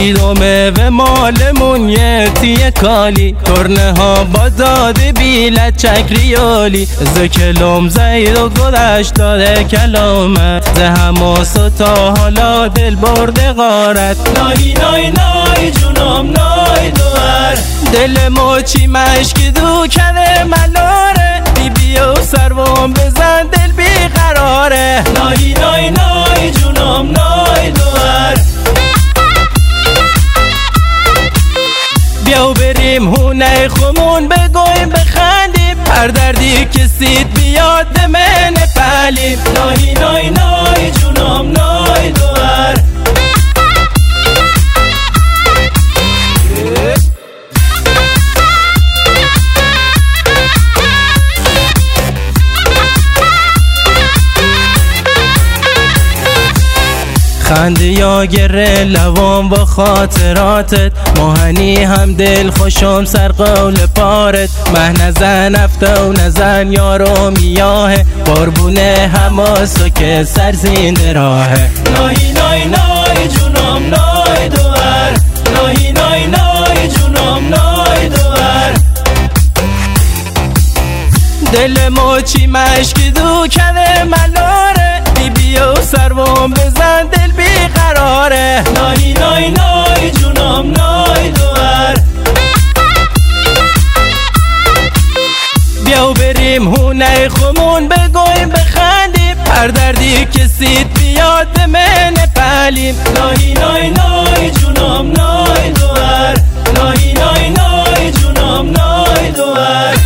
سیدومه و مالمون یه تیه کالی ترنه ها با داده بیلت چکریالی زکلوم زید و گلش داده کلامت زه هماس تا حالا دل برده غارت نای نای نای جونم نای دوار دل موچی مشکی دو کنه ملاره بی بیا و سروم بزن دل بیقراره نای نای نای جونم نای دوار بیا و بریم هونه خمون بگویم بخندیم هر دردی که سید بیاد من پلیم نای نای نای جونم نای دوار خنده یا گره لوام با خاطراتت ماهنی هم دل خوشم سر قول پارت مه نزن افته و نزن یارو میاهه قربونه هماسو که سرزین راهه نای نای نای جونم نای دوار نای نای نای جونم نای دوار دل موچی مشکی دو کنه ملاره بی بیا و سروم بزن دل بیقراره نای نای نای جونم نای دوار بیا و بریم هونه خمون بگویم بخندیم هر دردی که سید بیاد من پلیم نای نای نای جونم نای دوار نای نای نای جونم نای دوار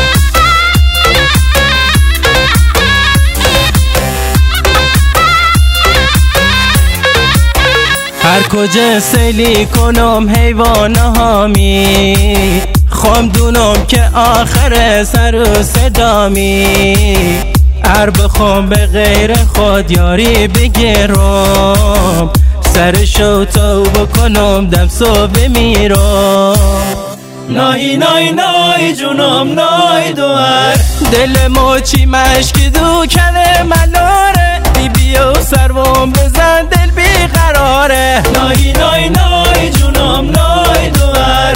هر کجا سیلی کنم حیوان هامی خوام دونم که آخر سر و صدامی هر بخوام به غیر خود یاری بگیرم سرشو تو بکنم دم صبح میرم نای نای نای جونم نای دوار دل موچی مشکی دو کنه ملاره بی بیا و سروم بزن دل بیقراره نای نای نای جونم نای دوار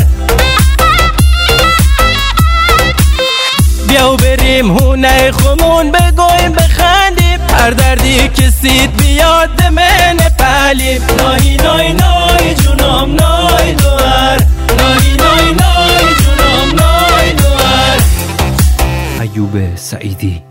بیا و بریم هونه خمون بگویم بخندیم هر دردی که سید بیاد من پلیم نای نای نای جونم نای دوار نای نای نای جونم نای دوار ایوب سعیدی